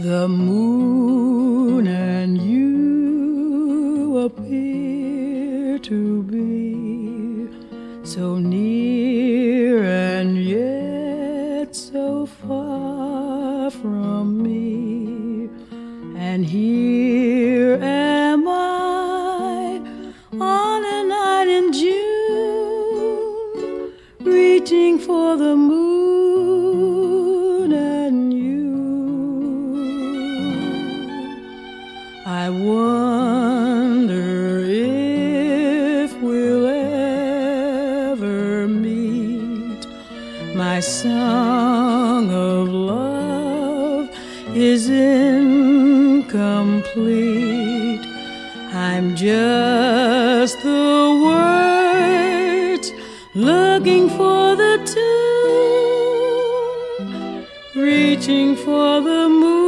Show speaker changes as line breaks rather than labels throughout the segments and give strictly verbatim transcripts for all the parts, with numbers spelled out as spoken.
The moon and you appear to be so near and yet so far from me. And here am I on a night in June, reaching for the moon and you. I wonder if we'll ever meet. My song of love is incomplete. I'm just the words looking for the tune, reaching for the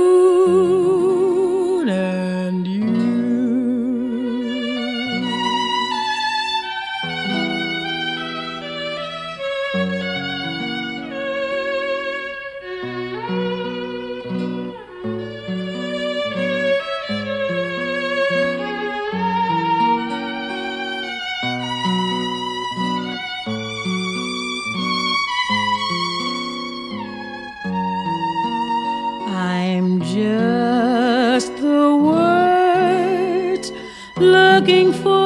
moon and you. I'm just the words looking for